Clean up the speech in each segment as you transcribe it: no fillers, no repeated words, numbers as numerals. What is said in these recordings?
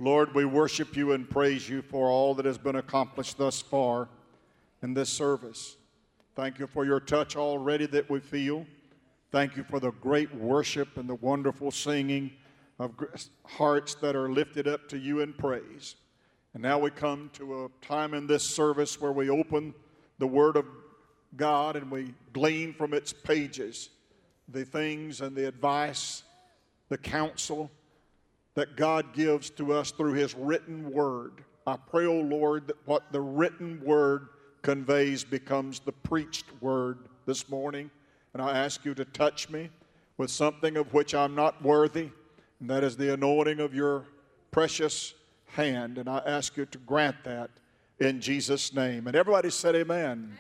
Lord, we worship you and praise you for all that has been accomplished thus far in this service. Thank you for your touch already that we feel. Thank you for the great worship and the wonderful singing of hearts that are lifted up to you in praise. And now we come to a time in this service where we open the Word of God and we glean from its pages the things and the advice, the counsel that God gives to us through His written Word. I pray, O Lord, that what the written Word conveys becomes the preached Word this morning. And I ask you to touch me with something of which I'm not worthy, and that is the anointing of your precious hand. And I ask you to grant that in Jesus' name. And everybody said amen.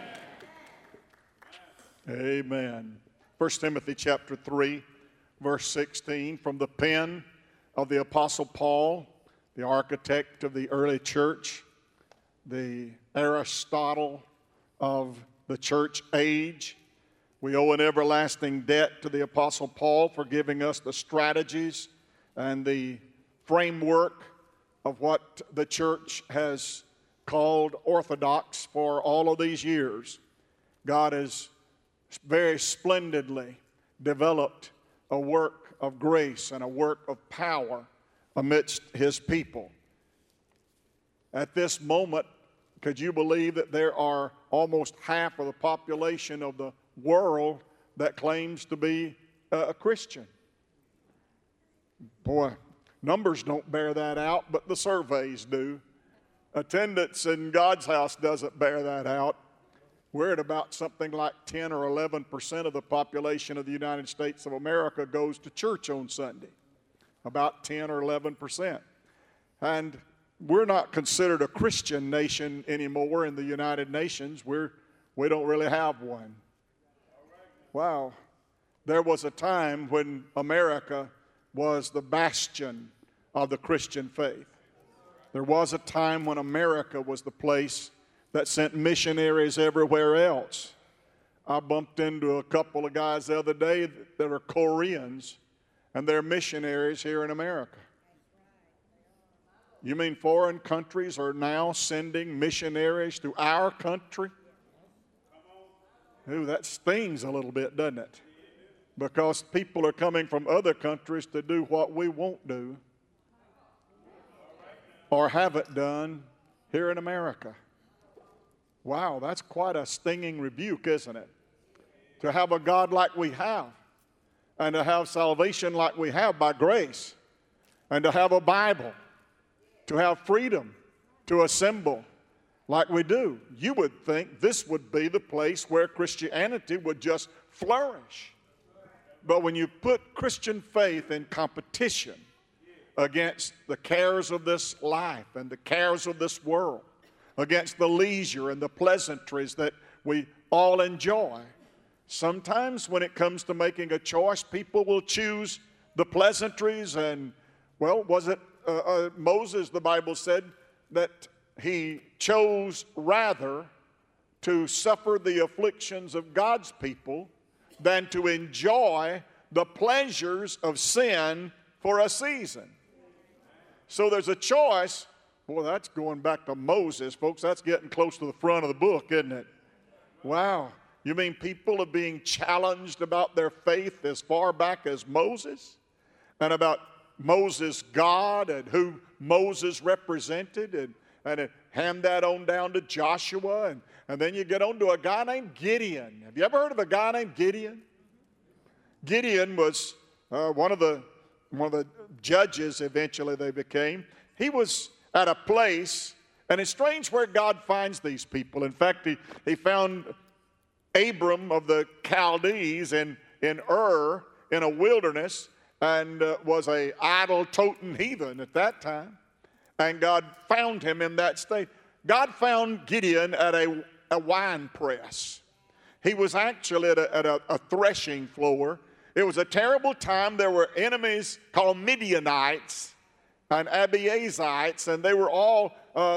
Amen. Amen. 1 Timothy chapter 3, verse 16, from the pen of the Apostle Paul, the architect of the early church, the Aristotle of the church age. We owe an everlasting debt to the Apostle Paul for giving us the strategies and the framework of what the church has called orthodox for all of these years. God has very splendidly developed a work of grace and a work of power amidst His people. At this moment, could you believe that there are almost half of the population of the world that claims to be a Christian? Boy, numbers don't bear that out, but the surveys do. Attendance in God's house doesn't bear that out. We're at about something like 10 or 11% of the population of the United States of America goes to church on Sunday. About 10 or 11%. And we're not considered a Christian nation anymore in the United Nations. We don't really have one. Wow. There was a time when America was the bastion of the Christian faith. There was a time when America was the place that sent missionaries everywhere else. I bumped into a couple of guys the other day that are Koreans, and they're missionaries here in America. You mean foreign countries are now sending missionaries to our country? Ooh, that stings a little bit, doesn't it? Because people are coming from other countries to do what we won't do or haven't done here in America. Wow, that's quite a stinging rebuke, isn't it? To have a God like we have, and to have salvation like we have by grace, and to have a Bible, to have freedom to assemble like we do. You would think this would be the place where Christianity would just flourish. But when you put Christian faith in competition against the cares of this life and the cares of this world, against the leisure and the pleasantries that we all enjoy, sometimes when it comes to making a choice, people will choose the pleasantries. And, well, was it Moses, the Bible said, that he chose rather to suffer the afflictions of God's people than to enjoy the pleasures of sin for a season. So there's a choice. Boy, that's going back to Moses, folks. That's getting close to the front of the book, isn't it? Wow. You mean people are being challenged about their faith as far back as Moses? And about Moses' God and who Moses represented? And hand that on down to Joshua. And then you get on to a guy named Gideon. Have you ever heard of a guy named Gideon? Gideon was one of the judges eventually they became. He was at a place, and it's strange where God finds these people. In fact, he found Abram of the Chaldees in Ur in a wilderness, and was a idol-toting heathen at that time. And God found him in that state. God found Gideon at a wine press. He was actually at a threshing floor. It was a terrible time. There were enemies called Midianites and Abiezites, and they were all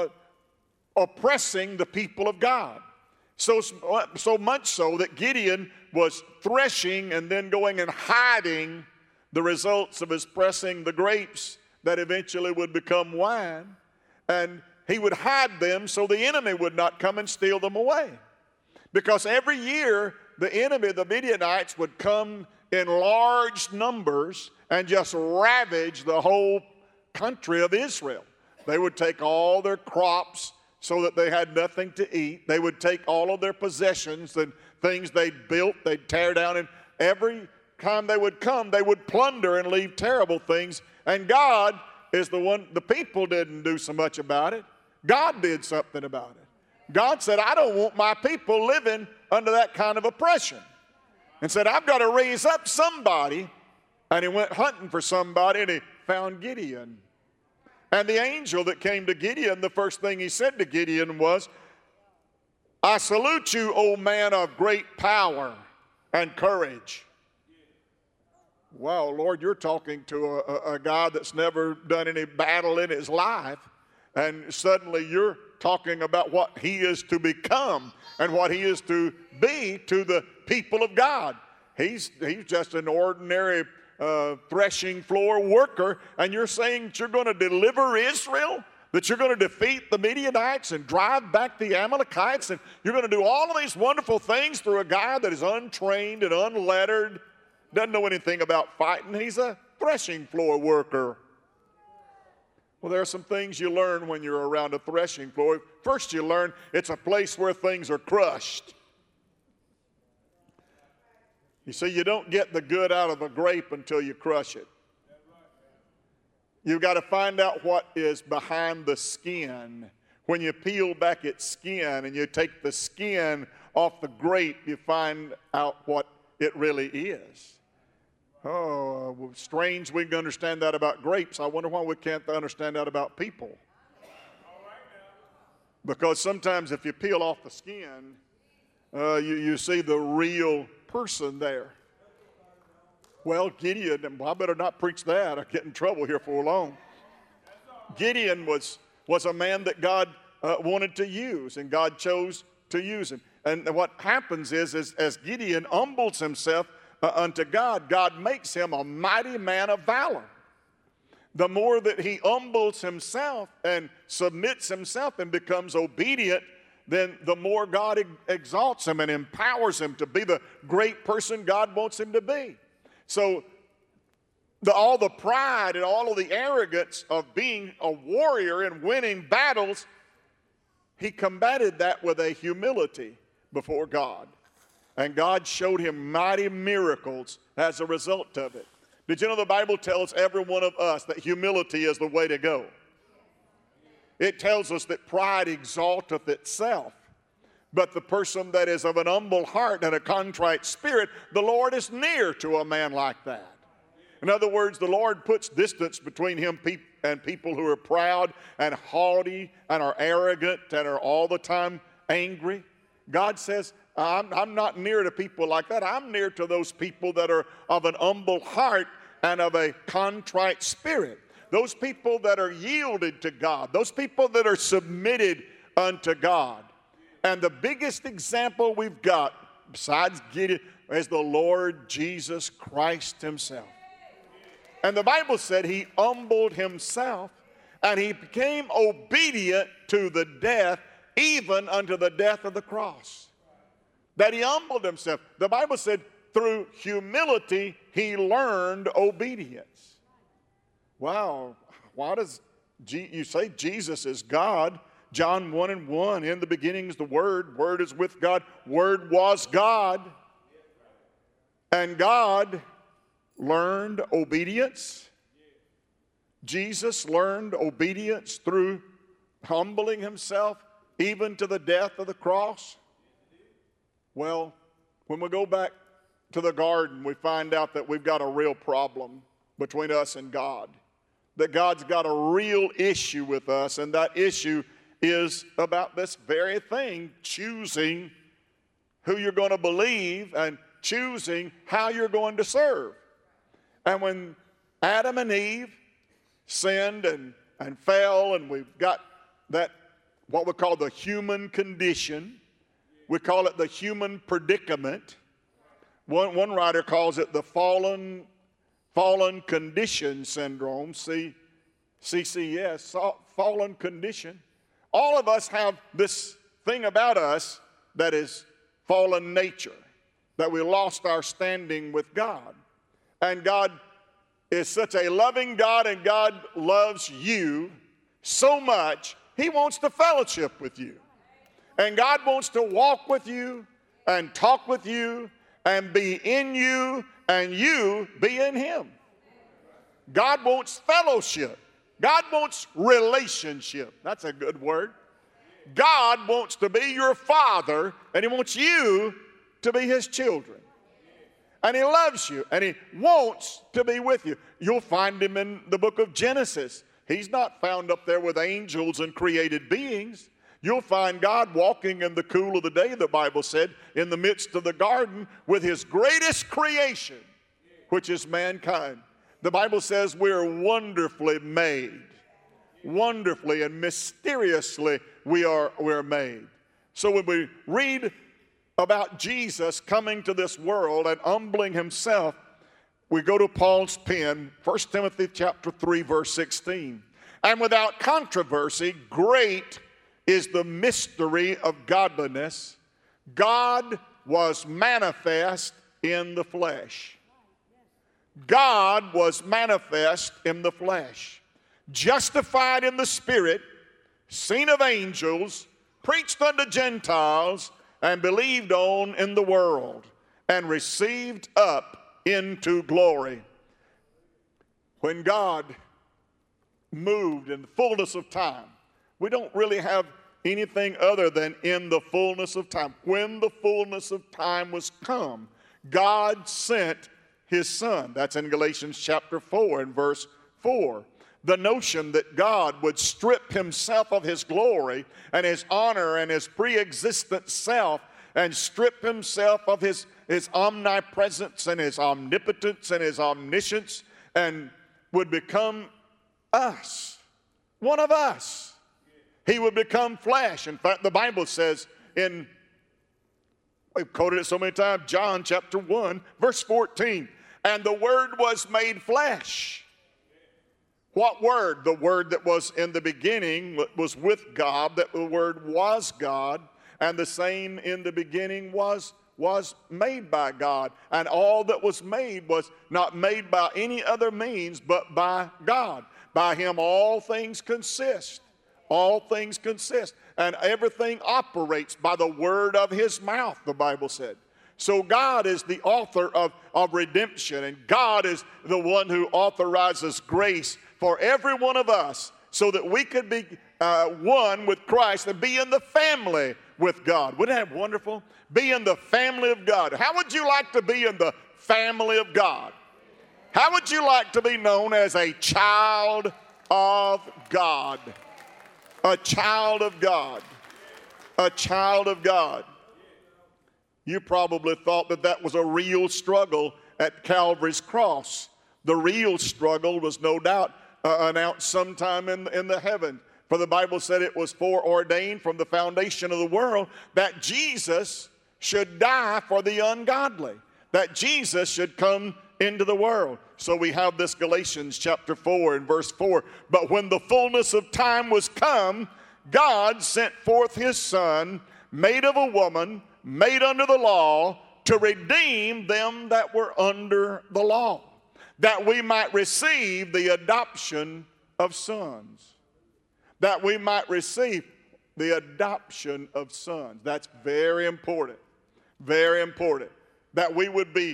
oppressing the people of God. So much so that Gideon was threshing and then going and hiding the results of his pressing the grapes that eventually would become wine. And he would hide them so the enemy would not come and steal them away. Because every year, the enemy, the Midianites, would come in large numbers and just ravage the whole country of Israel. They would take all their crops so that they had nothing to eat. They would take all of their possessions and things they'd built, they'd tear down. And every time they would come, they would plunder and leave terrible things. And God is the one, the people didn't do so much about it. God did something about it. God said, I don't want my people living under that kind of oppression. And said, I've got to raise up somebody. And he went hunting for somebody, and he found Gideon. And the angel that came to Gideon, the first thing he said to Gideon was, I salute you, O man of great power and courage. Wow, Lord, you're talking to a guy that's never done any battle in his life. And suddenly you're talking about what he is to become and what he is to be to the people of God. He's just an ordinary threshing floor worker, and you're saying that you're going to deliver Israel, that you're going to defeat the Midianites and drive back the Amalekites, and you're going to do all of these wonderful things through a guy that is untrained and unlettered, doesn't know anything about fighting. He's a threshing floor worker. Well, there are some things you learn when you're around a threshing floor. First, you learn it's a place where things are crushed. You see, you don't get the good out of a grape until you crush it. You've got to find out what is behind the skin. When you peel back its skin and you take the skin off the grape, you find out what it really is. Oh, strange we can understand that about grapes. I wonder why we can't understand that about people. Because sometimes if you peel off the skin, you see the real person there. Well, Gideon, I better not preach that. I'll get in trouble here for long. Gideon was a man that God wanted to use, and God chose to use him. And what happens is as Gideon humbles himself unto God, God makes him a mighty man of valor. The more that he humbles himself and submits himself and becomes obedient, then the more God exalts him and empowers him to be the great person God wants him to be. So all the pride and all of the arrogance of being a warrior and winning battles, he combated that with a humility before God. And God showed him mighty miracles as a result of it. Did you know the Bible tells every one of us that humility is the way to go? It tells us that pride exalteth itself, but the person that is of an humble heart and a contrite spirit, the Lord is near to a man like that. In other words, the Lord puts distance between him and people who are proud and haughty and are arrogant and are all the time angry. God says, I'm not near to people like that. I'm near to those people that are of an humble heart and of a contrite spirit. Those people that are yielded to God. Those people that are submitted unto God. And the biggest example we've got, besides Gideon, is the Lord Jesus Christ himself. And the Bible said he humbled himself and he became obedient to the death, even unto the death of the cross. That he humbled himself. The Bible said through humility he learned obedience. Wow, why does you say Jesus is God? John 1:1, in the beginning is the Word, Word is with God, Word was God. And God learned obedience. Jesus learned obedience through humbling himself even to the death of the cross. Well, when we go back to the garden, we find out that we've got a real problem between us and God. That God's got a real issue with us, and that issue is about this very thing, choosing who you're going to believe and choosing how you're going to serve. And when Adam and Eve sinned and fell, and we've got that, what we call the human condition, we call it the human predicament. One writer calls it the fallen condition syndrome. See, CCS, fallen condition. All of us have this thing about us that is fallen nature, that we lost our standing with God. And God is such a loving God, and God loves you so much, He wants to fellowship with you. And God wants to walk with you and talk with you and be in you and you be in Him. God wants fellowship. God wants relationship. That's a good word. God wants to be your Father, and He wants you to be His children. And He loves you, and He wants to be with you. You'll find Him in the book of Genesis. He's not found up there with angels and created beings. You'll find God walking in the cool of the day, the Bible said, in the midst of the garden with His greatest creation, which is mankind. The Bible says we're wonderfully made. Wonderfully and mysteriously we're made. So when we read about Jesus coming to this world and humbling Himself, we go to Paul's pen, 1 Timothy chapter 3, verse 16. And without controversy, great is the mystery of godliness. God was manifest in the flesh. God was manifest in the flesh, justified in the Spirit, seen of angels, preached unto Gentiles, and believed on in the world, and received up into glory. When God moved in the fullness of time, we don't really have anything other than in the fullness of time. When the fullness of time was come, God sent His Son. That's in Galatians chapter 4 and verse 4. The notion that God would strip Himself of His glory and His honor and His pre-existent self and strip Himself of His omnipresence and His omnipotence and His omniscience and would become us, one of us. He would become flesh. In fact, the Bible says we've quoted it so many times, John chapter 1, verse 14, and the Word was made flesh. What word? The Word that was in the beginning was with God, that the Word was God, and the same in the beginning was made by God. And all that was made was not made by any other means but by God. By Him all things consist. All things consist. And everything operates by the word of His mouth, the Bible said. So God is the author of redemption, and God is the one who authorizes grace for every one of us so that we could be one with Christ and be in the family with God. Wouldn't that be wonderful? Be in the family of God. How would you like to be in the family of God? How would you like to be known as a child of God? A child of God. A child of God. You probably thought that was a real struggle at Calvary's cross. The real struggle was no doubt announced sometime in the heaven. For the Bible said it was foreordained from the foundation of the world that Jesus should die for the ungodly, that Jesus should come into the world. So we have this Galatians chapter 4 and verse 4. But when the fullness of time was come, God sent forth His Son, made of a woman, made under the law, to redeem them that were under the law, that we might receive the adoption of sons. That we might receive the adoption of sons. That's very important. Very important. That we would be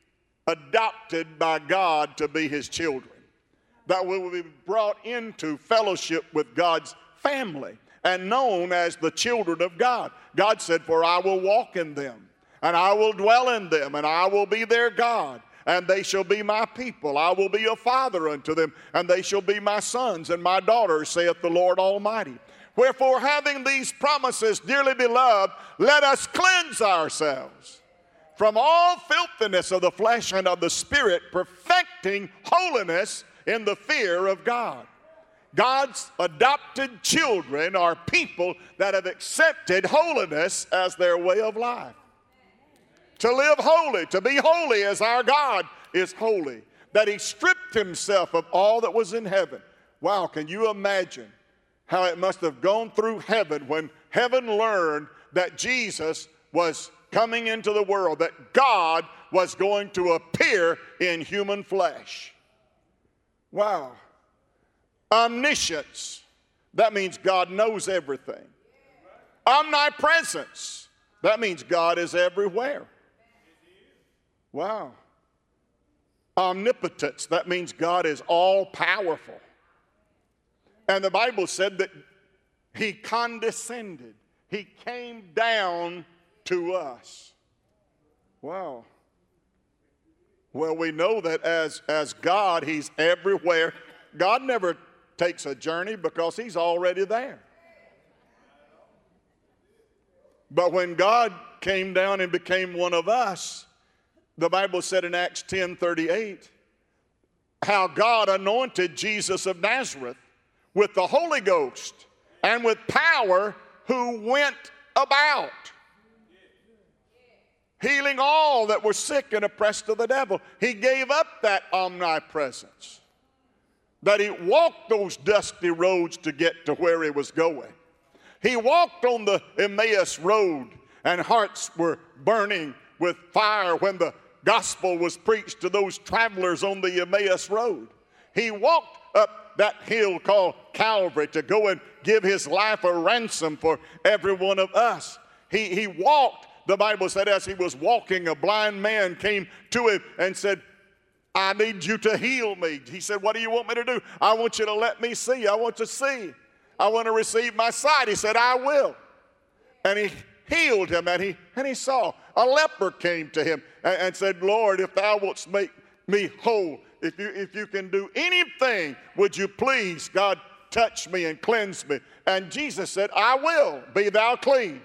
adopted by God to be His children. That we will be brought into fellowship with God's family and known as the children of God. God said, for I will walk in them, and I will dwell in them, and I will be their God, and they shall be my people. I will be a father unto them, and they shall be my sons and my daughters, saith the Lord Almighty. Wherefore, having these promises, dearly beloved, let us cleanse ourselves from all filthiness of the flesh and of the spirit, perfecting holiness in the fear of God. God's adopted children are people that have accepted holiness as their way of life. To live holy, to be holy as our God is holy. That He stripped Himself of all that was in heaven. wow, can you imagine how it must have gone through heaven when heaven learned that Jesus was coming into the world, that God was going to appear in human flesh. Wow. Omniscience, that means God knows everything. Omnipresence, that means God is everywhere. Wow. Omnipotence, that means God is all powerful. And the Bible said that he condescended. He came down to us. Wow. Well, we know that as God, he's everywhere. God never takes a journey because he's already there. But when God came down and became one of us, the Bible said in Acts 10:38, how God anointed Jesus of Nazareth with the Holy Ghost and with power, who went about healing all that were sick and oppressed of the devil. He gave up that omnipresence, that he walked those dusty roads to get to where he was going. He walked on the Emmaus road, and hearts were burning with fire when the gospel was preached to those travelers on the Emmaus road. He walked up that hill called Calvary to go and give his life a ransom for every one of us. He walked, the Bible said, as he was walking, a blind man came to him and said, I need you to heal me. He said, what do you want me to do? I want you to let me see. I want to see. I want to receive my sight. He said, I will. And he healed him, and he saw. A leper came to him and said, Lord, if thou wouldst make me whole, if you can do anything, would you please, God, touch me and cleanse me? And Jesus said, I will, be thou clean.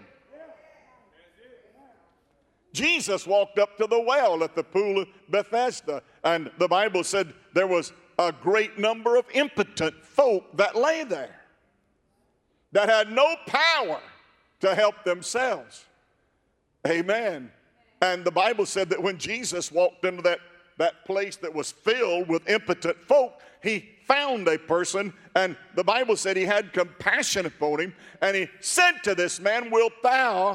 Jesus walked up to the well at the pool of Bethesda, and the Bible said there was a great number of impotent folk that lay there, that had no power to help themselves. Amen. And the Bible said that when Jesus walked into that place that was filled with impotent folk, he found a person, and the Bible said he had compassion upon him, and he said to this man, wilt thou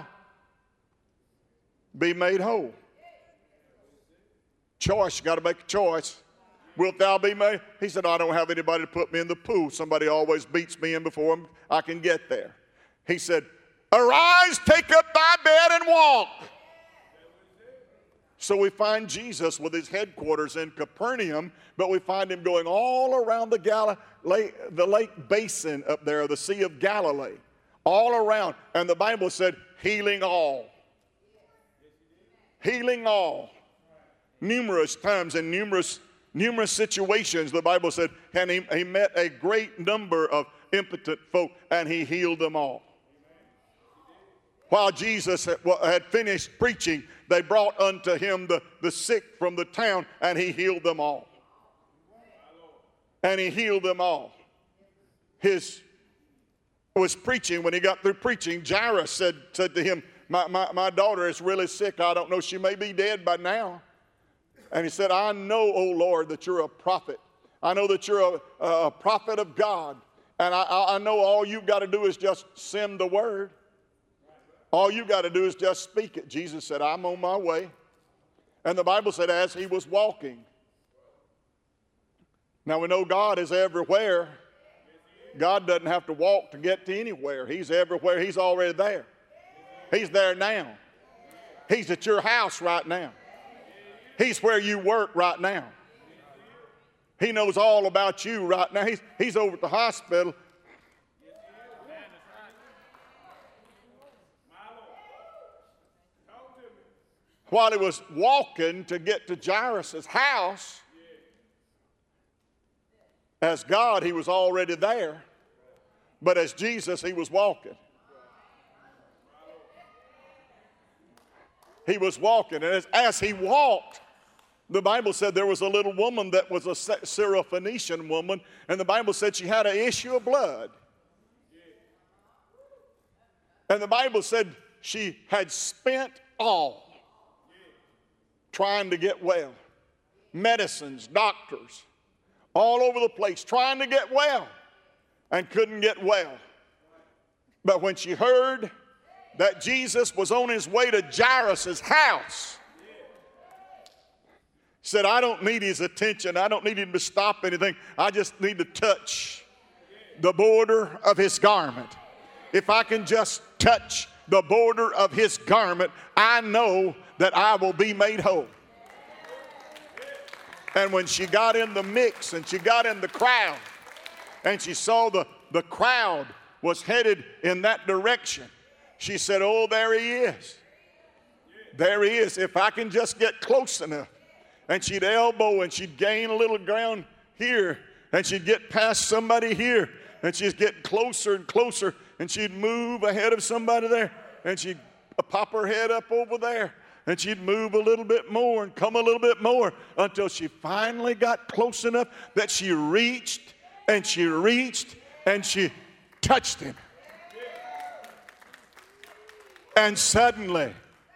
be made whole? Choice, you got to make a choice. Wilt thou be made? He said, I don't have anybody to put me in the pool. Somebody always beats me in before I can get there. He said, arise, take up thy bed and walk. So we find Jesus with his headquarters in Capernaum, but we find him going all around the lake basin up there, the Sea of Galilee, all around. And the Bible said, healing all. Healing all. Numerous times in numerous situations, the Bible said, and he met a great number of impotent folk, and he healed them all. While Jesus had finished preaching, they brought unto him the sick from the town, and he healed them all. And he healed them all. Was preaching, when he got through preaching, Jairus said to him, my daughter is really sick. I don't know, she may be dead by now. And he said, I know, O Lord, that you're a prophet. I know that you're a prophet of God. And I know all you've got to do is just send the word. All you got to do is just speak it. Jesus said, I'm on my way. And the Bible said, as he was walking. Now we know God is everywhere. God doesn't have to walk to get to anywhere. He's everywhere. He's already there. He's there now. He's at your house right now. He's where you work right now. He knows all about you right now. He's over at the hospital. While he was walking to get to Jairus' house, as God, he was already there. But as Jesus, he was walking. He was walking. And as he walked, the Bible said there was a little woman that was a Syrophoenician woman, and the Bible said she had an issue of blood. And the Bible said she had spent all trying to get well. Medicines, doctors, all over the place trying to get well and couldn't get well. But when she heard that Jesus was on his way to Jairus' house, said, I don't need his attention. I don't need him to stop anything. I just need to touch the border of his garment. If I can just touch the border of his garment, I know that I will be made whole. And when she got in the mix and she got in the crowd and she saw the crowd was headed in that direction, she said, oh, there he is. There he is. If I can just get close enough. And she'd elbow and she'd gain a little ground here and she'd get past somebody here and she'd get closer and closer and she'd move ahead of somebody there and she'd pop her head up over there and she'd move a little bit more and come a little bit more until she finally got close enough that she reached and she reached and she touched him. And suddenly,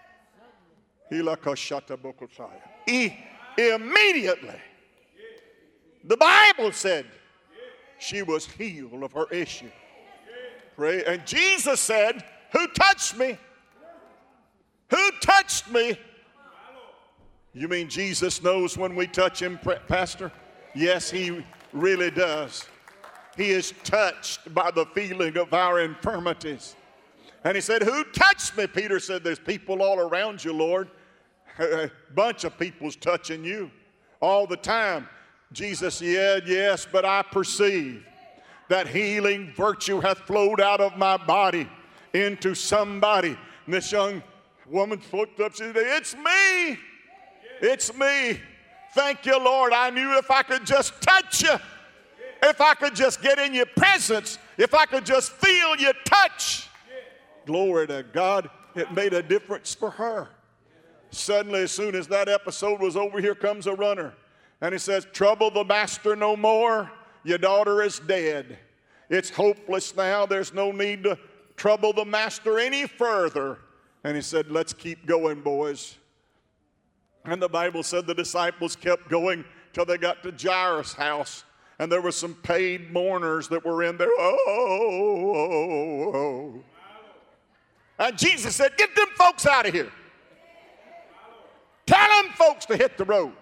immediately, the Bible said she was healed of her issue. Pray. And Jesus said, who touched me? Who touched me? You mean Jesus knows when we touch him, Pastor? Yes, he really does. He is touched by the feeling of our infirmities. And he said, who touched me? Peter said, there's people all around you, Lord. A bunch of people's touching you all the time. Jesus said, yes, but I perceive that healing virtue hath flowed out of my body into somebody. And this young woman looked up, she said, it's me. It's me. Thank you, Lord. I knew if I could just touch you, if I could just get in your presence, if I could just feel your touch. Glory to God. It made a difference for her. Suddenly, as soon as that episode was over, here comes a runner. And he says, trouble the master no more. Your daughter is dead. It's hopeless now. There's no need to trouble the master any further. And he said, let's keep going, boys. And the Bible said the disciples kept going till they got to Jairus' house. And there were some paid mourners that were in there. Oh. And Jesus said, get them folks out of here. Tell them folks to hit the road.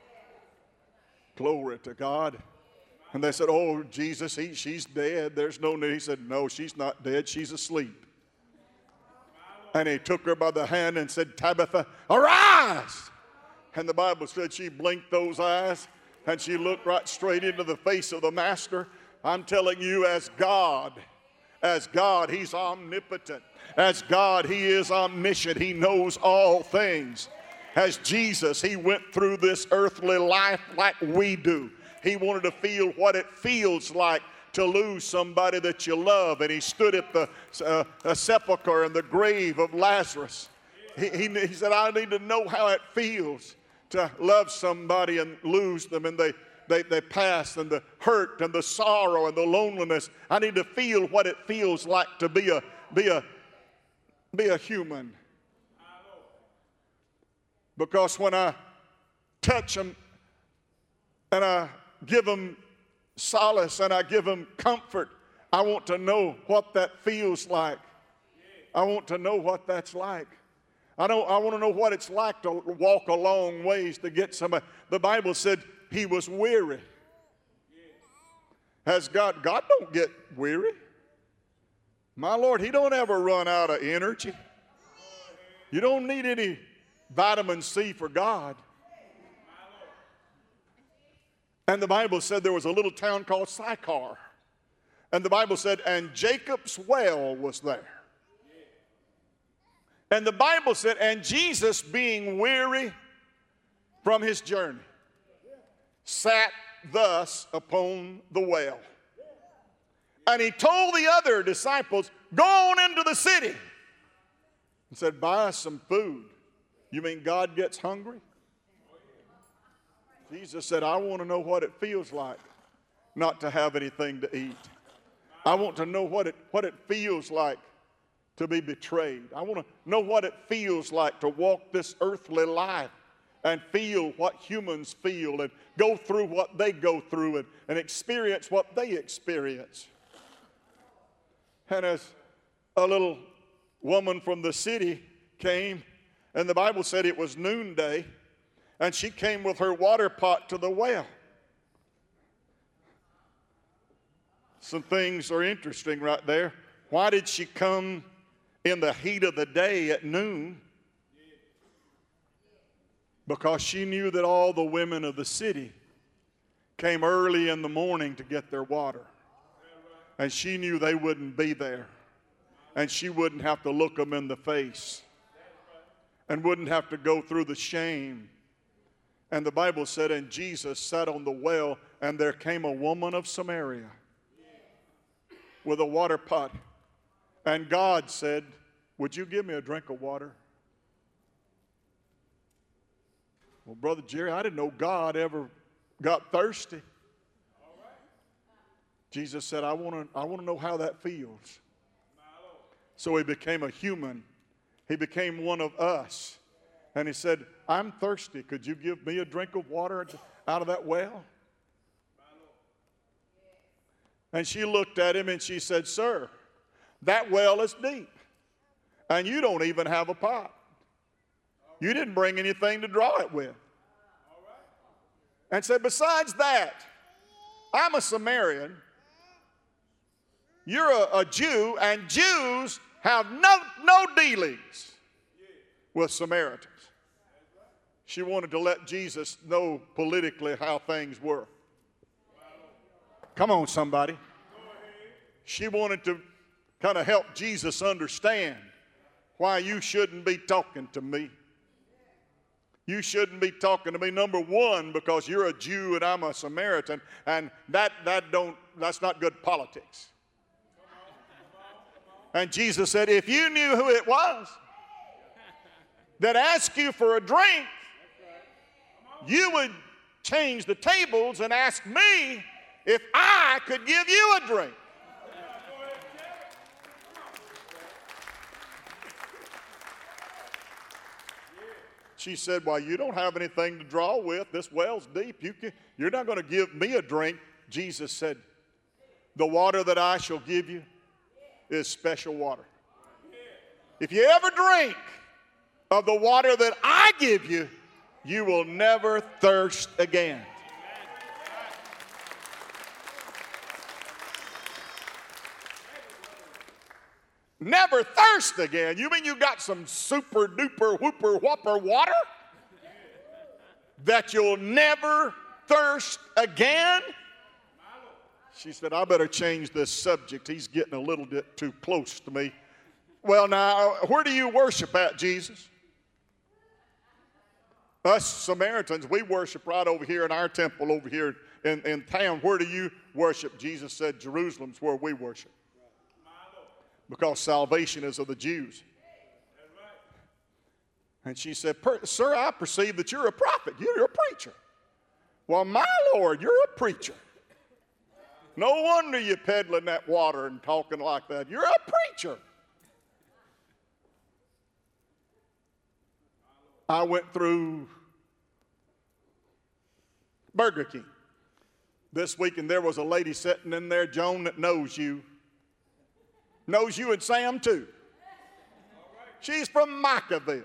Glory to God. And they said, oh, Jesus, she's dead. There's no need. He said, no, she's not dead. She's asleep. And he took her by the hand and said, Tabitha, arise. And the Bible said she blinked those eyes and she looked right straight into the face of the master. I'm telling you, as God, he's omnipotent. As God, he is omniscient. He knows all things. As Jesus, he went through this earthly life like we do. He wanted to feel what it feels like to lose somebody that you love. And he stood at the sepulcher and the grave of Lazarus. He said, I need to know how it feels to love somebody and lose them. And they pass, and the hurt and the sorrow and the loneliness. I need to feel what it feels like to be a human. Because when I touch them and I give them solace and I give them comfort, I want to know what that feels like. I want to know what that's like. I want to know what it's like to walk a long ways to get somebody. The Bible said he was weary. Has God don't get weary. My Lord, he don't ever run out of energy. You don't need any vitamin C for God. And the Bible said there was a little town called Sychar. And the Bible said, and Jacob's well was there. And the Bible said, and Jesus, being weary from his journey, sat thus upon the well. And he told the other disciples, go on into the city. And said, buy us some food. You mean God gets hungry? Jesus said, I want to know what it feels like not to have anything to eat. I want to know what it feels like to be betrayed. I want to know what it feels like to walk this earthly life and feel what humans feel and go through what they go through and experience what they experience. And as a little woman from the city came, and the Bible said it was noonday, and she came with her water pot to the well. Some things are interesting right there. Why did she come in the heat of the day at noon? Because she knew that all the women of the city came early in the morning to get their water. And she knew they wouldn't be there. And she wouldn't have to look them in the face. And wouldn't have to go through the shame. And the Bible said, and Jesus sat on the well, and there came a woman of Samaria with a water pot. And God said, would you give me a drink of water? Well, Brother Jerry, I didn't know God ever got thirsty. Jesus said, I want to know how that feels. So he became a human. He became one of us. And he said, I'm thirsty. Could you give me a drink of water out of that well? And she looked at him and she said, sir, that well is deep. And you don't even have a pot. You didn't bring anything to draw it with. And said, besides that, I'm a Samaritan. You're a Jew, and Jews have no dealings with Samaritans. She wanted to let Jesus know politically how things were. Come on, somebody. She wanted to kind of help Jesus understand why you shouldn't be talking to me. You shouldn't be talking to me, number one, because you're a Jew and I'm a Samaritan, and that's not good politics. And Jesus said, if you knew who it was that asked you for a drink, you would change the tables and ask me if I could give you a drink. She said, well, you don't have anything to draw with. This well's deep. You're not going to give me a drink. Jesus said, the water that I shall give you is special water. If you ever drink of the water that I give you, you will never thirst again. Never thirst again? You mean you got some super duper whooper whopper water that you'll never thirst again? She said, I better change this subject. He's getting a little bit too close to me. Well, now, where do you worship at, Jesus? Us Samaritans, we worship right over here in our temple over here in town. Where do you worship? Jesus said, Jerusalem's where we worship. Because salvation is of the Jews. And she said, sir, I perceive that you're a prophet. You're a preacher. Well, my Lord, you're a preacher. No wonder you're peddling that water and talking like that. You're a preacher. I went through Burger King this week, and there was a lady sitting in there, Joan, that knows you. Knows you and Sam too. She's from Micaville.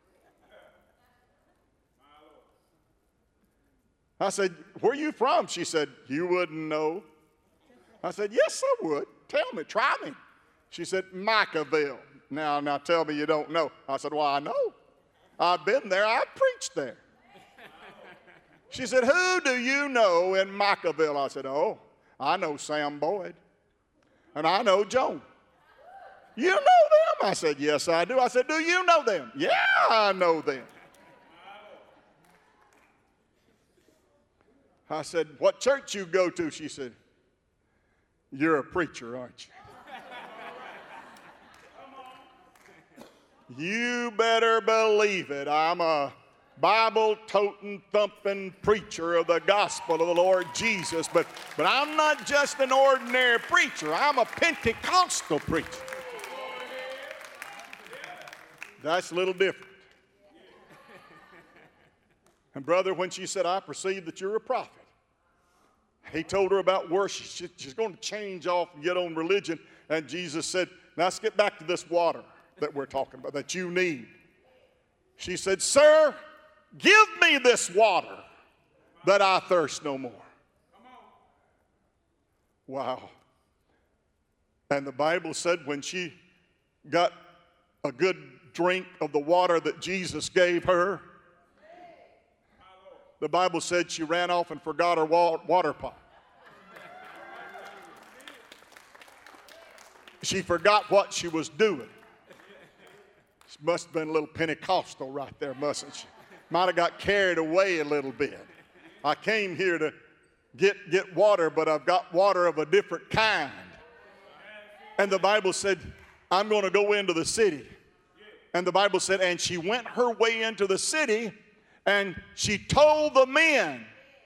I said, where are you from? She said, you wouldn't know. I said, yes, I would. Tell me, try me. She said, Micaville. Now tell me you don't know. I said, well, I know. I've been there. I preached there. She said, who do you know in Micaville? I said, oh, I know Sam Boyd. And I know Joan. You know them? I said, yes, I do. I said, do you know them? Yeah, I know them. I said, what church you go to? She said, you're a preacher, aren't you? You better believe it. I'm a Bible-toting, thumping preacher of the gospel of the Lord Jesus. But I'm not just an ordinary preacher. I'm a Pentecostal preacher. That's a little different. And brother, when she said, I perceive that you're a prophet, he told her about worship. She's going to change off and get on religion. And Jesus said, now let's get back to this water that we're talking about, that you need. She said, sir, give me this water that I thirst no more. Wow. And the Bible said when she got a good drink of the water that Jesus gave her, the Bible said she ran off and forgot her water pot. She forgot what she was doing. She must have been a little Pentecostal right there, mustn't she? Might have got carried away a little bit. I came here to get water, but I've got water of a different kind. And the Bible said, I'm going to go into the city. And the Bible said, and she went her way into the city, and she told the men.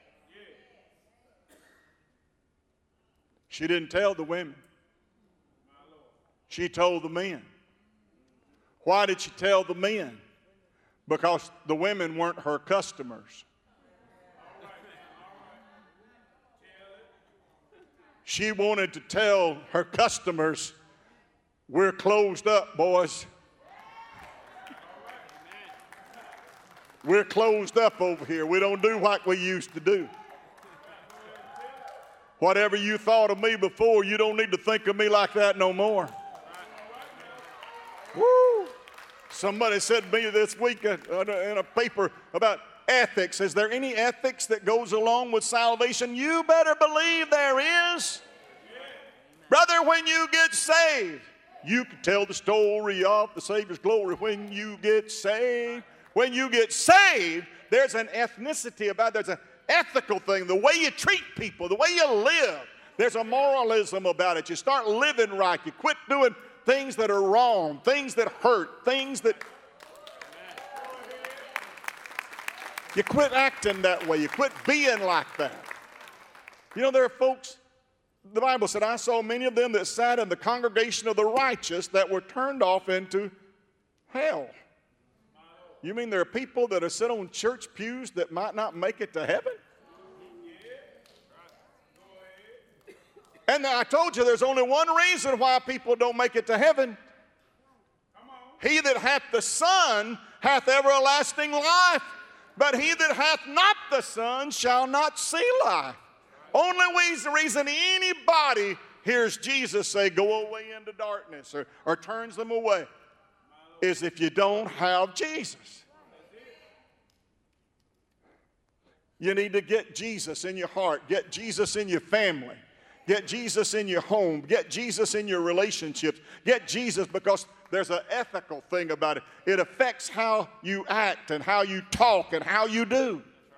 She didn't tell the women. She told the men. Why did she tell the men? Because the women weren't her customers. She wanted to tell her customers, we're closed up, boys. We're closed up over here. We don't do what we used to do. Whatever you thought of me before, you don't need to think of me like that no more. Woo! Somebody said to me this week in a paper about ethics. Is there any ethics that goes along with salvation? You better believe there is. Brother, when you get saved, you can tell the story of the Savior's glory when you get saved. When you get saved, there's an ethnicity about it. There's an ethical thing, the way you treat people, the way you live. There's a moralism about it. You start living right. You quit doing things that are wrong, things that hurt, things that... You quit acting that way. You quit being like that. You know, there are folks, the Bible said, I saw many of them that sat in the congregation of the righteous that were turned off into hell. You mean there are people that are sit on church pews that might not make it to heaven? And I told you there's only one reason why people don't make it to heaven. He that hath the Son hath everlasting life, but he that hath not the Son shall not see life. Only reason anybody hears Jesus say, go away into darkness, or turns them away, is if you don't have Jesus. You need to get Jesus in your heart, get Jesus in your family, get Jesus in your home, get Jesus in your relationships, get Jesus, because there's an ethical thing about it. It affects how you act and how you talk and how you do.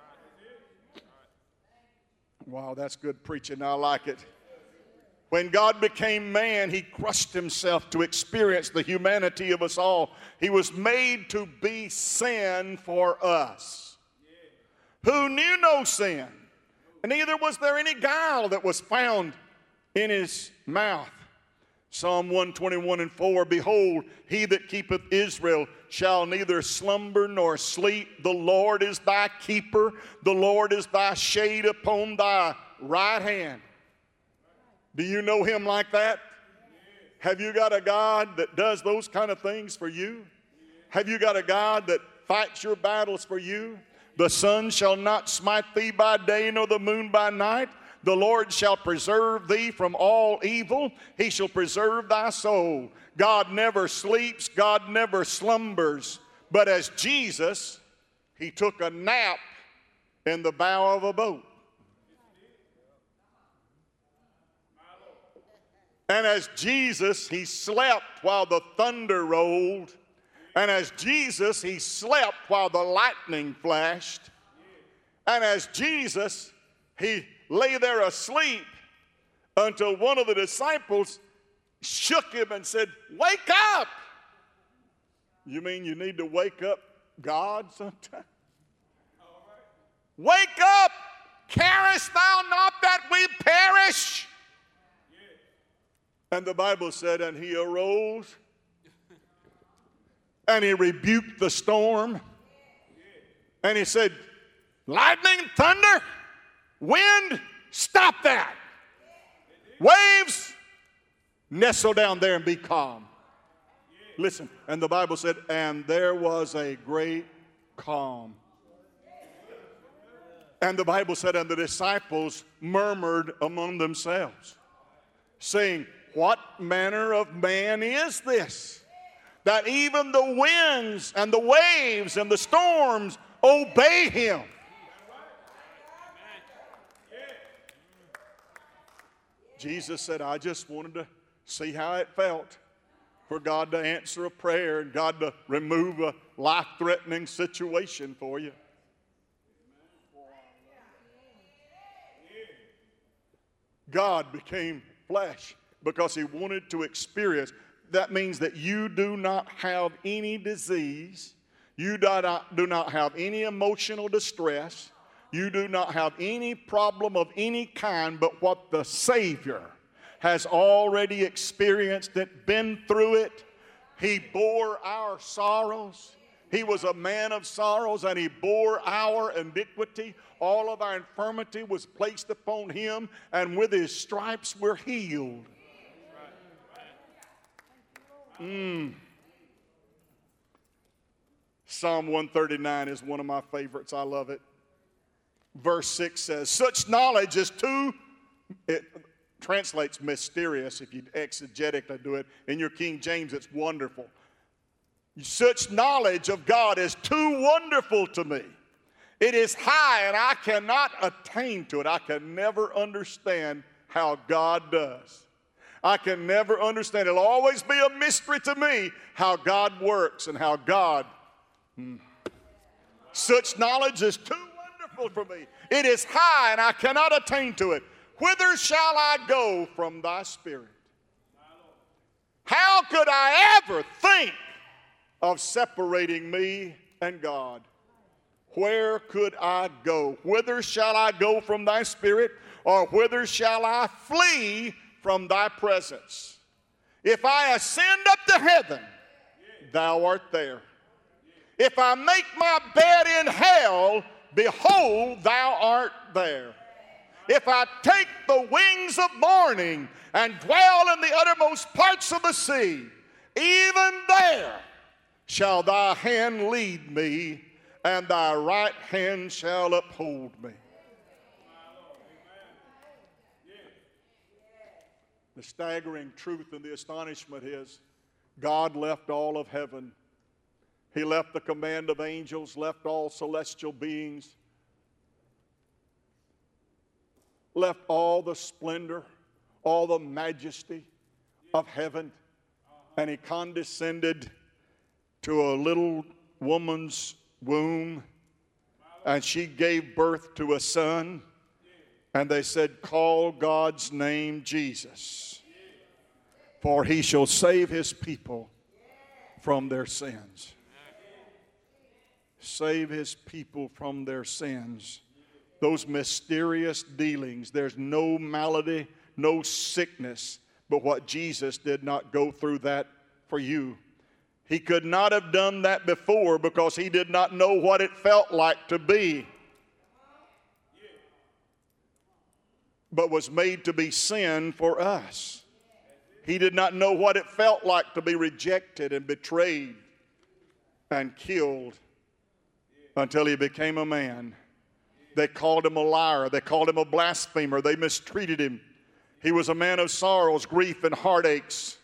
Wow, that's good preaching. I like it. When God became man, he crushed himself to experience the humanity of us all. He was made to be sin for us, who knew no sin, and neither was there any guile that was found in his mouth. Psalm 121:4, behold, he that keepeth Israel shall neither slumber nor sleep. The Lord is thy keeper. The Lord is thy shade upon thy right hand. Do you know him like that? Have you got a God that does those kind of things for you? Have you got a God that fights your battles for you? The sun shall not smite thee by day, nor the moon by night. The Lord shall preserve thee from all evil. He shall preserve thy soul. God never sleeps. God never slumbers. But as Jesus, he took a nap in the bow of a boat. And as Jesus, he slept while the thunder rolled. And as Jesus, he slept while the lightning flashed. And as Jesus, he lay there asleep until one of the disciples shook him and said, wake up. You mean you need to wake up God sometime? Wake up. Carest thou not that we perish? And the Bible said, and he arose and he rebuked the storm. And he said, Lightning, thunder, wind, stop that. Waves, nestle down there and be calm. Listen, and the Bible said, and there was a great calm. And the Bible said, and the disciples murmured among themselves, saying, what manner of man is this, that even the winds and the waves and the storms obey him? Jesus said, I just wanted to see how it felt for God to answer a prayer and God to remove a life-threatening situation for you. God became flesh because he wanted to experience. That means that you do not have any disease. You do not have any emotional distress. You do not have any problem of any kind but what the Savior has already experienced it, been through it. He bore our sorrows. He was a man of sorrows, and he bore our iniquity. All of our infirmity was placed upon him, and with his stripes we're healed. Psalm 139 is one of my favorites. I love it. Verse 6 says, such knowledge is too, it translates mysterious if you exegetically do it. In your King James, it's wonderful. Such knowledge of God is too wonderful to me. It is high, and I cannot attain to it. I can never understand how God does. I can never understand. It'll always be a mystery to me how God works and how God. Such knowledge is too wonderful for me. It is high, and I cannot attain to it. Whither shall I go from thy spirit? How could I ever think of separating me and God? Where could I go? Whither shall I go from thy spirit? Or whither shall I flee from thy presence? If I ascend up to heaven, thou art there. If I make my bed in hell, behold, thou art there. If I take the wings of morning and dwell in the uttermost parts of the sea, even there shall thy hand lead me, and thy right hand shall uphold me. The staggering truth and the astonishment is God left all of heaven. He left the command of angels, left all celestial beings, left all the splendor, all the majesty of heaven, and he condescended to a little woman's womb, and she gave birth to a son, and they said, call God's name Jesus, for he shall save his people from their sins. Save his people from their sins. Those mysterious dealings, there's no malady, no sickness, but what Jesus did not go through that for you. He could not have done that before because he did not know what it felt like to be, but was made to be sin for us. He did not know what it felt like to be rejected and betrayed and killed until he became a man. They called him a liar. They called him a blasphemer. They mistreated him. He was a man of sorrows, grief, and heartaches.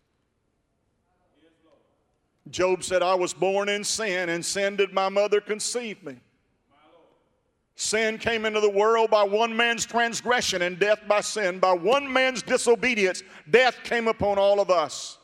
Job said, I was born in sin, and sin did my mother conceive me. Sin came into the world by one man's transgression, and death by sin. By one man's disobedience, death came upon all of us.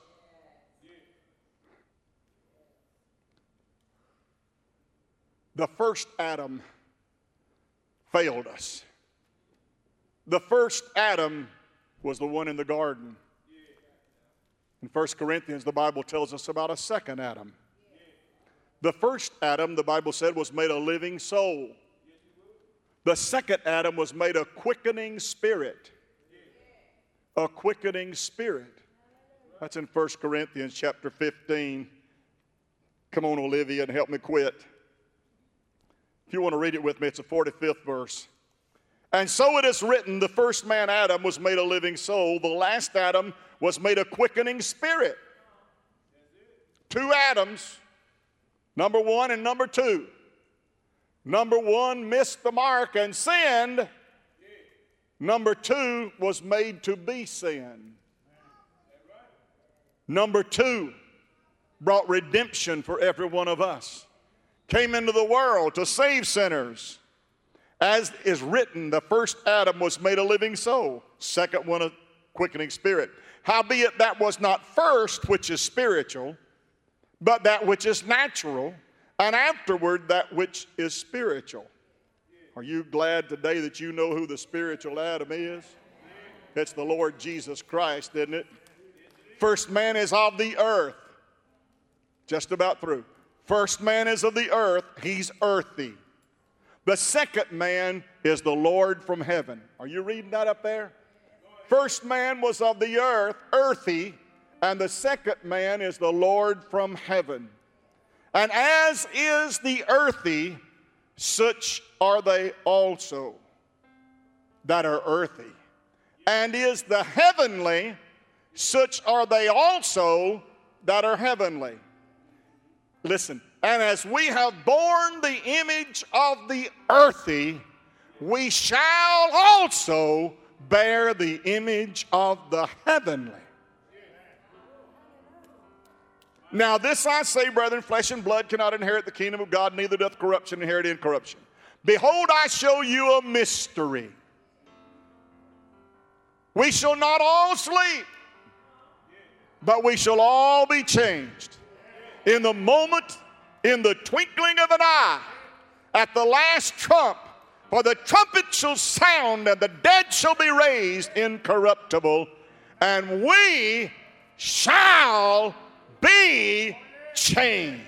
The first Adam failed us. The first Adam was the one in the garden. In 1 Corinthians, the Bible tells us about a second Adam. The first Adam, the Bible said, was made a living soul. The second Adam was made a quickening spirit. A quickening spirit. That's in 1 Corinthians chapter 15. Come on, Olivia, and help me quit. If you want to read it with me, it's the 45th verse. And so it is written, the first man, Adam, was made a living soul. The last Adam was made a quickening spirit. Two Adams, number one and number two. Number one missed the mark and sinned. Number two was made to be sin. Number two brought redemption for every one of us. Came into the world to save sinners. As is written, the first Adam was made a living soul. Second one, a quickening spirit. Howbeit that was not first which is spiritual, but that which is natural, and afterward that which is spiritual. Are you glad today that you know who the spiritual Adam is? It's the Lord Jesus Christ, isn't it? First man is of the earth. Just about through. First man is of the earth. He's earthy. The second man is the Lord from heaven. Are you reading that up there? First man was of the earth, earthy, and the second man is the Lord from heaven. And as is the earthy, such are they also that are earthy. And is the heavenly, such are they also that are heavenly. Listen, and as we have borne the image of the earthy, we shall also bear the image of the heavenly. Now this I say, brethren, flesh and blood cannot inherit the kingdom of God, neither doth corruption inherit incorruption. Behold, I show you a mystery. We shall not all sleep, but we shall all be changed. In the moment, in the twinkling of an eye, at the last trump, for the trumpet shall sound, and the dead shall be raised incorruptible, and we shall be changed.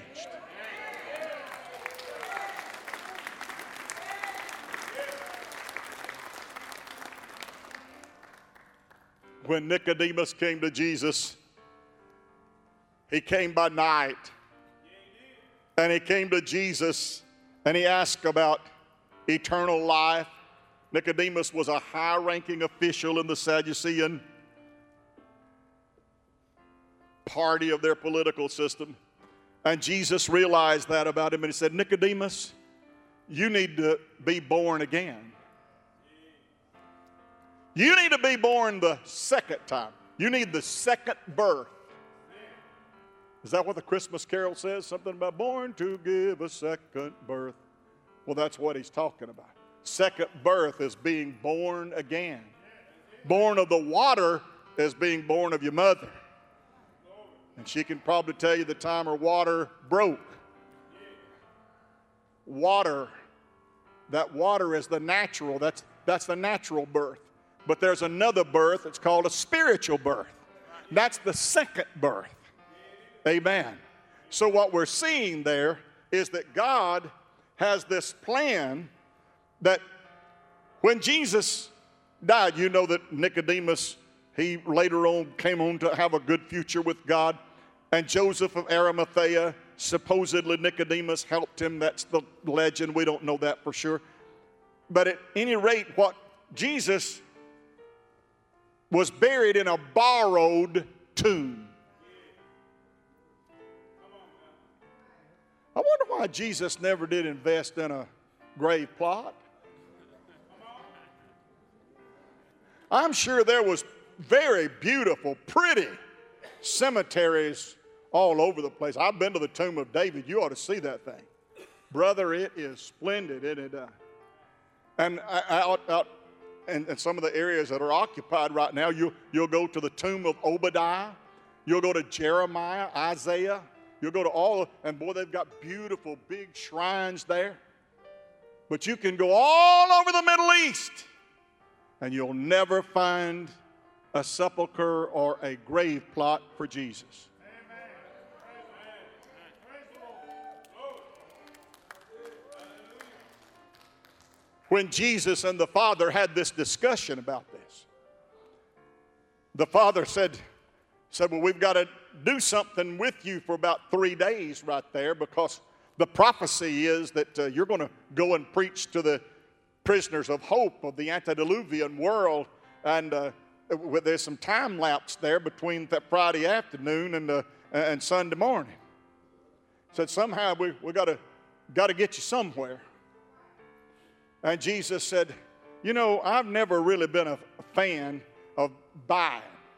When Nicodemus came to Jesus, he came by night. And he came to Jesus and he asked about eternal life. Nicodemus was a high-ranking official in the Sadducean party of their political system. And Jesus realized that about him and he said, Nicodemus, you need to be born again. You need to be born the second time. You need the second birth. Is that what the Christmas carol says? Something about born to give a second birth. Well, that's what he's talking about. Second birth is being born again. Born of the water is being born of your mother. And she can probably tell you the time her water broke. Water, that water is the natural. That's the natural birth. But there's another birth. It's called a spiritual birth. That's the second birth. Amen. So what we're seeing there is that God has this plan that when Jesus died, you know that Nicodemus, he later on came on to have a good future with God. And Joseph of Arimathea, supposedly Nicodemus helped him. That's the legend. We don't know that for sure. But at any rate, what Jesus was buried in a borrowed tomb. I wonder why Jesus never did invest in a grave plot. I'm sure there was very beautiful, pretty cemeteries all over the place. I've been to the tomb of David. You ought to see that thing. Brother, it is splendid, isn't it? And out in some of the areas that are occupied right now, you'll go to the tomb of Obadiah. You'll go to Jeremiah, Isaiah. You'll go to all, and boy, they've got beautiful big shrines there. But you can go all over the Middle East, and you'll never find a sepulcher or a grave plot for Jesus. When Jesus and the Father had this discussion about this, the Father said, well, we've got to do something with you for about 3 days right there, because The prophecy is that you're going to go and preach to the prisoners of hope of the antediluvian world, and there's some time lapse there between that Friday afternoon and Sunday morning. Said somehow we got to get you somewhere. And Jesus said, you know, I've never really been a fan of buying.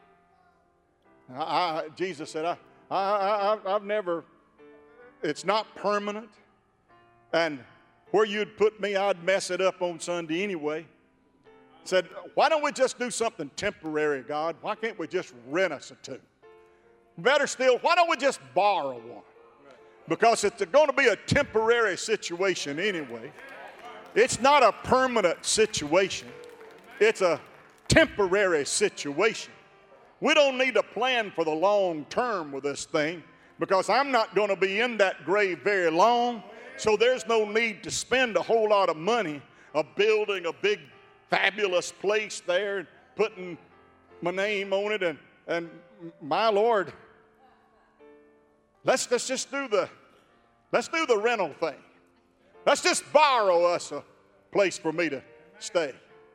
Jesus said, I've never, it's not permanent. And where you'd put me, I'd mess it up on Sunday anyway. Said, why don't we just do something temporary, God? Why can't we just rent us a tomb? Better still, why don't we just borrow one? Because it's going to be a temporary situation anyway. It's not a permanent situation. It's a temporary situation. We don't need to plan for the long term with this thing, because I'm not going to be in that grave very long, so there's no need to spend a whole lot of money of building a big fabulous place there and putting my name on it. And my Lord, let's just do the rental thing. Let's just borrow us a place for me to stay.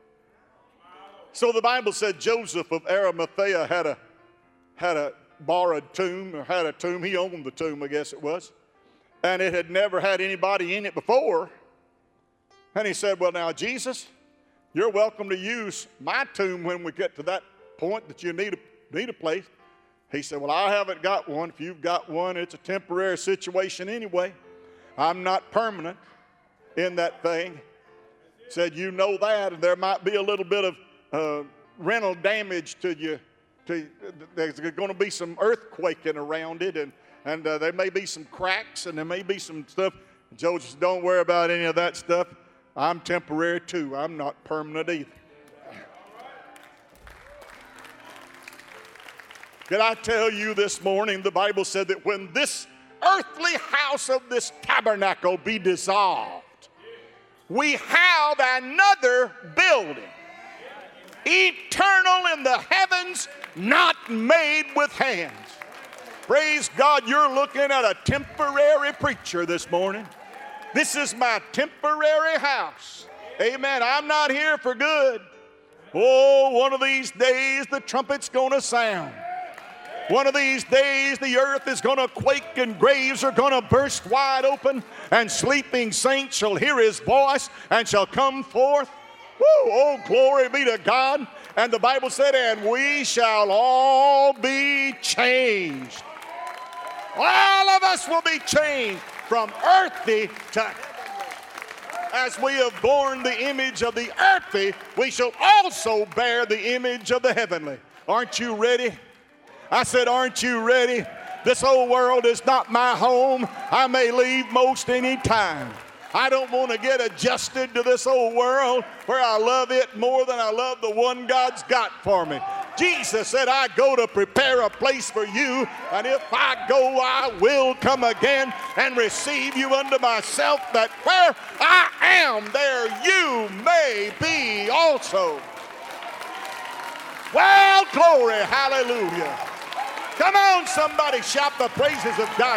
So the Bible said Joseph of Arimathea had a borrowed tomb, or had a tomb. He owned the tomb, I guess it was. And it had never had anybody in it before. And he said, well, now, Jesus, you're welcome to use my tomb when we get to that point that you need a place. He said, well, I haven't got one. If you've got one, it's a temporary situation anyway. I'm not permanent in that thing. Said, you know that, and there might be a little bit of rental damage to you. There's going to be some earthquaking around it, and there may be some cracks, and there may be some stuff. Joseph said, don't worry about any of that stuff. I'm temporary too. I'm not permanent either. Did I tell you this morning, the Bible said that when this earthly house of this tabernacle be dissolved, we have another building, eternal in the heavens, not made with hands. Praise God, you're looking at a temporary preacher this morning. This is my temporary house. Amen. I'm not here for good. Oh, one of these days the trumpet's going to sound. One of these days the earth is going to quake and graves are going to burst wide open, and sleeping saints shall hear his voice and shall come forth. Woo, oh, glory be to God. And the Bible said, and we shall all be changed. All of us will be changed from earthy to, as we have borne the image of the earthy, we shall also bear the image of the heavenly. Aren't you ready? I said, aren't you ready? This old world is not my home. I may leave most any time. I don't want to get adjusted to this old world where I love it more than I love the one God's got for me. Jesus said, I go to prepare a place for you, and if I go, I will come again and receive you unto myself, that where I am, there you may be also. Well, glory, hallelujah. Come on, somebody, shout the praises of God.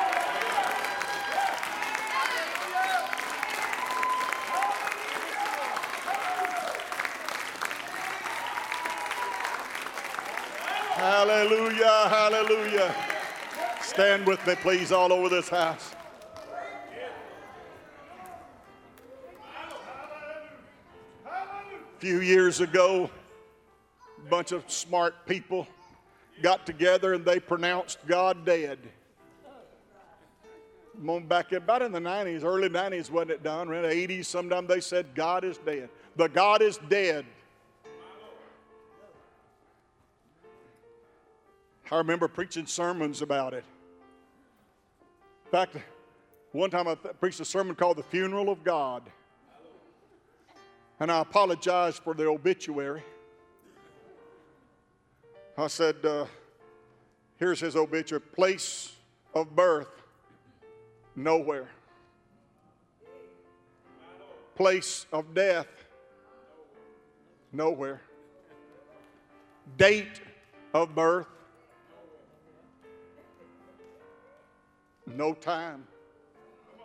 Hallelujah, hallelujah. Stand with me, please, all over this house. A few years ago, a bunch of smart people got together and they pronounced God dead. Back about in the 90s, early 90s, wasn't it, Don? In the 80s, sometime they said God is dead. The God is dead. I remember preaching sermons about it. In fact, one time I preached a sermon called The Funeral of God. And I apologized for the obituary. I said, here's his obituary. Place of birth, nowhere. Place of death, nowhere. Date of birth, no time.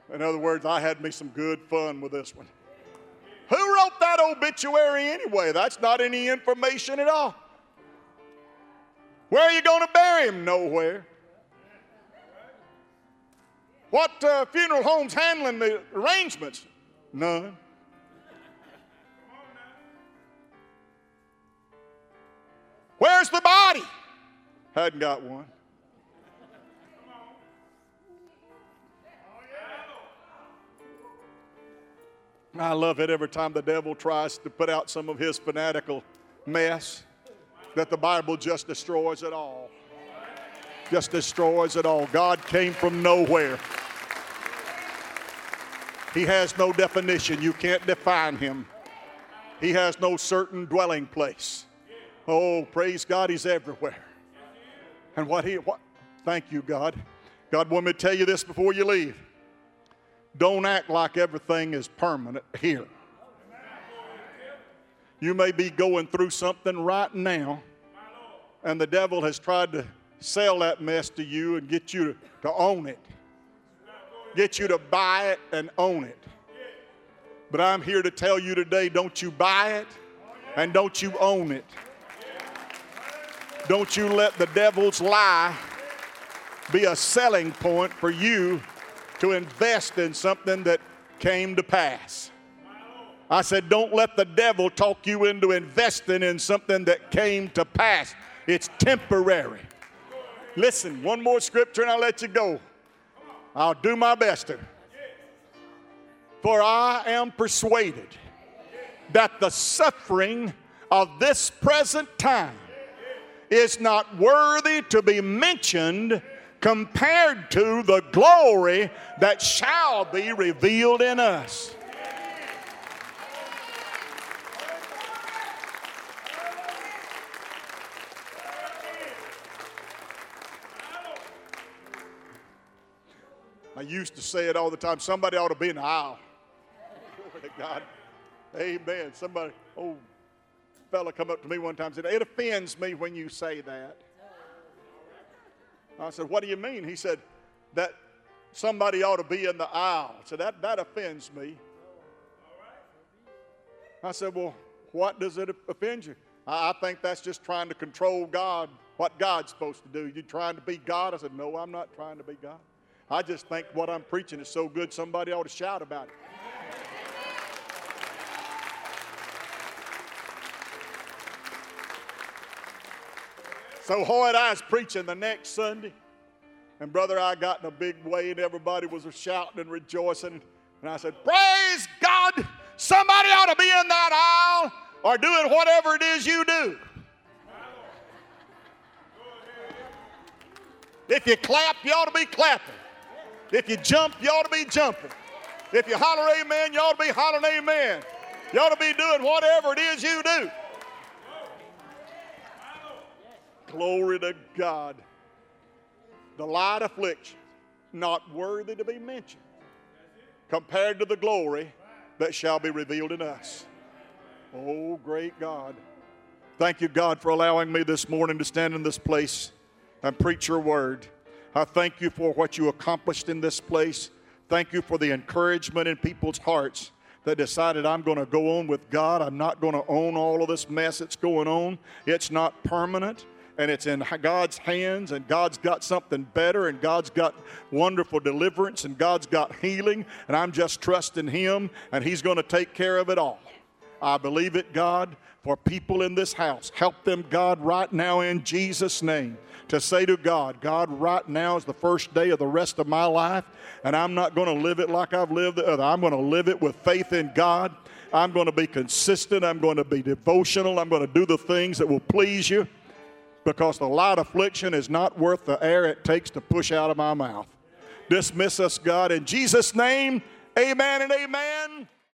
In other words, I had me some good fun with this one. Who wrote that obituary anyway? That's not any information at all. Where are you going to bury him? Nowhere. What funeral home's handling the arrangements? None. Where's the body? Hadn't got one. I love it every time the devil tries to put out some of his fanatical mess, that the Bible just destroys it all. Just destroys it all. God came from nowhere. He has no definition. You can't define him. He has no certain dwelling place. Oh, praise God, he's everywhere. And thank you, God. God, want me to tell you this before you leave. Don't act like everything is permanent here. You may be going through something right now, and the devil has tried to sell that mess to you and get you to own it. Get you to buy it and own it. But I'm here to tell you today, don't you buy it and don't you own it. Don't you let the devil's lie be a selling point for you to invest in something that came to pass. I said, don't let the devil talk you into investing in something that came to pass. It's temporary. Listen, one more scripture and I'll let you go. I'll do my best to. For I am persuaded that the suffering of this present time is not worthy to be mentioned compared to the glory that shall be revealed in us. I used to say it all the time, somebody ought to be in the aisle. Glory to God. Amen. Somebody, old fella come up to me one time and said, it offends me when you say that. I said, what do you mean? He said, that somebody ought to be in the aisle. I said, that offends me. I said, well, what does it offend you? I think that's just trying to control God, what God's supposed to do. You trying to be God? I said, no, I'm not trying to be God. I just think what I'm preaching is so good, somebody ought to shout about it. So Hoyt, I was preaching the next Sunday, and brother, I got in a big way, and everybody was shouting and rejoicing. And I said, praise God, somebody ought to be in that aisle or doing whatever it is you do. If you clap, you ought to be clapping. If you jump, you ought to be jumping. If you holler amen, you ought to be hollering amen. You ought to be doing whatever it is you do. Glory to God. The light affliction, not worthy to be mentioned, compared to the glory that shall be revealed in us. Oh, great God. Thank you, God, for allowing me this morning to stand in this place and preach your word. I thank you for what you accomplished in this place. Thank you for the encouragement in people's hearts that decided I'm going to go on with God. I'm not going to own all of this mess that's going on. It's not permanent, and it's in God's hands, and God's got something better, and God's got wonderful deliverance, and God's got healing, and I'm just trusting Him, and He's going to take care of it all. I believe it, God, for people in this house. Help them, God, right now in Jesus' name, to say to God, God, right now is the first day of the rest of my life, and I'm not going to live it like I've lived the other. I'm going to live it with faith in God. I'm going to be consistent. I'm going to be devotional. I'm going to do the things that will please you, because the light affliction is not worth the air it takes to push out of my mouth. Dismiss us, God, in Jesus' name. Amen and amen.